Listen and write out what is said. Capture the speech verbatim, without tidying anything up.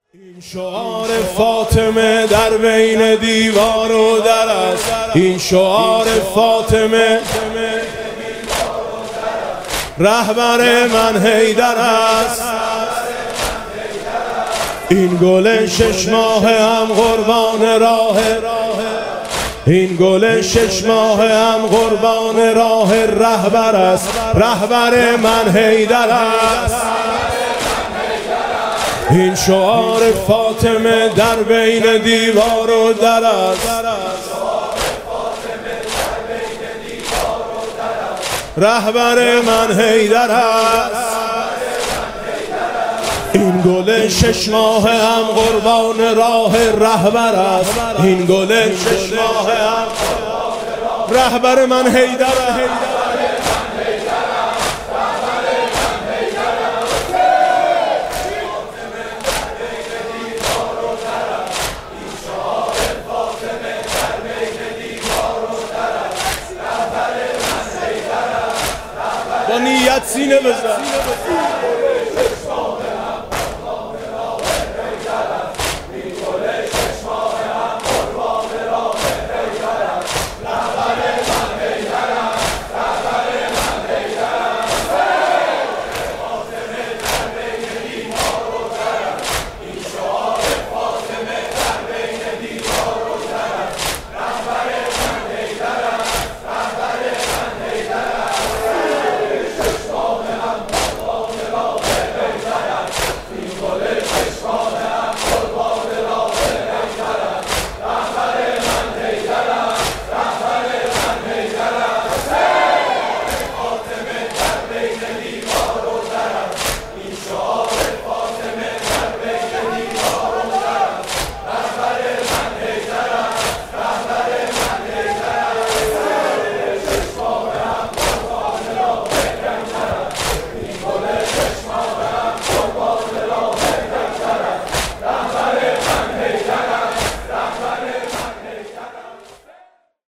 این شعار فاطمه در بین دیوار و در است. این شعار فاطمه رهبر من حیدر است. این گل شش ماه هم قربان راه این گل شش ماه هم قربان راه رهبر است. رهبر من حیدر است. این شعار فاطمه در بین دیوار و در است. رهبر من حیدر است. این گل شش ماه هم قربان راه رهبر است. این گل شش ماه هم رهبر من حیدر است. با نیت سینه بزن.